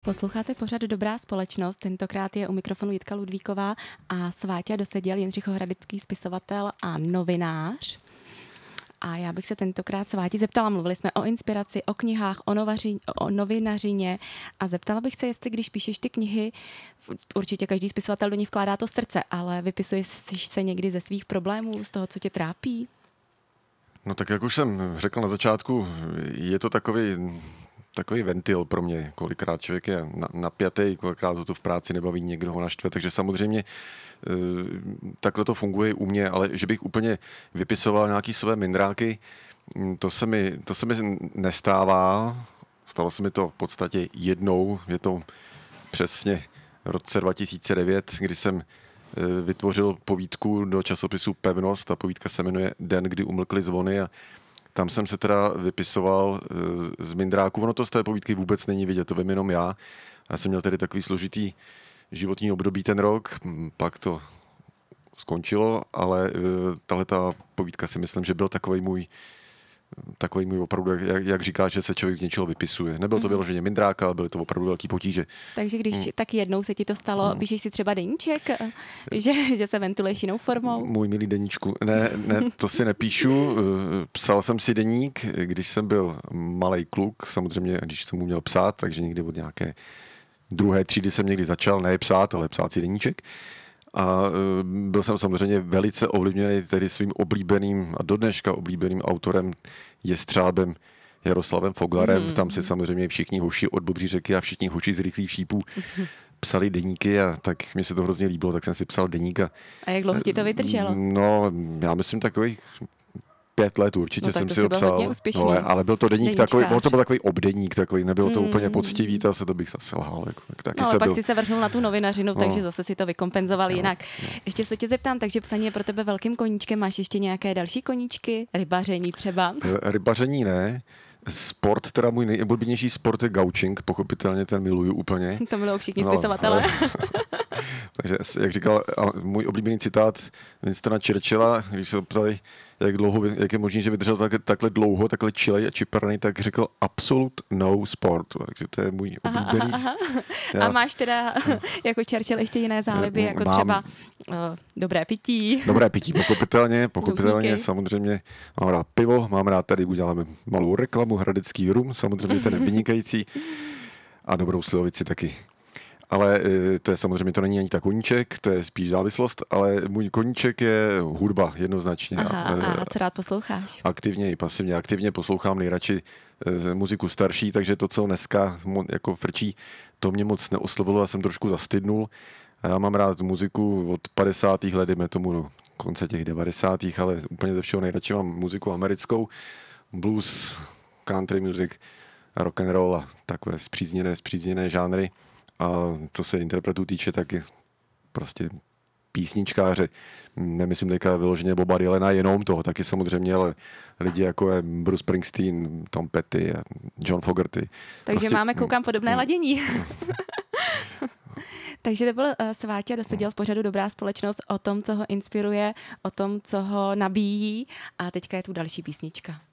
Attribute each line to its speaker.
Speaker 1: Posloucháte pořad Dobrá společnost, tentokrát je u mikrofonu Jitka Ludvíková a Sváťa Doseděl, Jindřichohradecký spisovatel a novinář. A já bych se tentokrát Sváti zeptala, mluvili jsme o inspiraci, o knihách, o novinařině a zeptala bych se, jestli když píšeš ty knihy, určitě každý spisovatel do ní vkládá to srdce, ale vypisuješ se někdy ze svých problémů, z toho, co tě trápí?
Speaker 2: No tak jak už jsem řekl na začátku, je to takový ventil pro mě. Kolikrát člověk je napjatý, kolikrát ho to v práci nebaví, někdo ho naštve, takže samozřejmě takhle to funguje u mě, ale že bych úplně vypisoval nějaký své mindráky, to se mi nestává. Stalo se mi to v podstatě jednou, je to přesně v roce 2009, kdy jsem vytvořil povídku do časopisu Pevnost. Ta povídka se jmenuje Den, kdy umlkly zvony a tam jsem se teda vypisoval z mindráku. Ono to z té povídky vůbec není vidět, to vím jenom já. Já jsem měl tedy takový složitý životní období ten rok, pak to skončilo, ale tahle ta povídka si myslím, že byl takový můj opravdu, jak říká, že se člověk z něčeho vypisuje. Nebyl to vyloženě mindráka, ale byly to opravdu velký potíže.
Speaker 1: Takže když tak jednou se ti to stalo, píšeš si třeba deníček, že se ventiluješ jinou formou?
Speaker 2: Můj milý deníčku. Ne, to si nepíšu. Psal jsem si deník, když jsem byl malej kluk, samozřejmě, když jsem mu měl psát, takže někdy od nějaké druhé třídy jsem někdy začal, ne psát, ale psát si deníček. A byl jsem samozřejmě velice ovlivněný tedy svým oblíbeným a dodneška oblíbeným autorem jestřábem Jaroslavem Foglarem. Tam si samozřejmě všichni hoši od Bobří řeky a všichni hoši z Rychlých šípů psali deníky a tak mi se to hrozně líbilo, tak jsem si psal deník.
Speaker 1: A jak dlouho ti to vydrželo?
Speaker 2: No, já myslím takových 5 let určitě
Speaker 1: no,
Speaker 2: jsem si ho psal. No, ale byl to deník takový, to byl takový obdeník, takový, nebylo to úplně poctivý, to bych zase lhal. Jako, taky
Speaker 1: no, ale pak si se vrhnul na tu novinařinu, takže zase si to vykompenzoval jinak. Ještě se tě zeptám, takže psaní je pro tebe velkým koníčkem, máš ještě nějaké další koníčky? Rybaření třeba?
Speaker 2: Rybaření ne. Sport, teda můj nejoblíbenější sport je gaučing, pochopitelně ten miluju úplně.
Speaker 1: To milují všichni spisovatelé.
Speaker 2: Takže, jak říkal můj oblíbený citát Winstona Churchilla, když se ptali, jak je možné, že vydržel takhle dlouho, takhle čilej a čiperný, tak řekl absolute no sport. Takže to je můj oblíbený.
Speaker 1: A máš teda jako Churchill ještě jiné záliby, jako třeba dobré pití.
Speaker 2: Dobré pití, pochopitelně samozřejmě. Mám rád pivo, mám rád, tady uděláme malou reklamu, hradecký rum, samozřejmě ten je vynikající. A dobrou slivovici taky. Ale to je samozřejmě, to není ani tak koníček, to je spíš závislost, ale můj koníček je hudba jednoznačně.
Speaker 1: A co rád posloucháš?
Speaker 2: Aktivně i pasivně. Aktivně poslouchám nejradši muziku starší, takže to, co dneska jako frčí, to mě moc neoslovilo, já jsem trošku zastydnul. A já mám rád muziku od 50. let, dejme tomu do konce těch 90. ale úplně ze všeho nejradši mám muziku americkou, blues, country music, rock and roll a takové zpřízněné žánry. A co se interpretů týče, tak je prostě písničkáře. Nemyslím teďka vyloženě Boba Dylana, jenom toho, taky samozřejmě, ale lidi jako je Bruce Springsteen, Tom Petty a John Fogerty.
Speaker 1: Takže
Speaker 2: prostě,
Speaker 1: máme, koukám, podobné ladění. Takže to byl Sváťa Doseděl v pořadu Dobrá společnost o tom, co ho inspiruje, o tom, co ho nabíjí. A teďka je tu další písnička.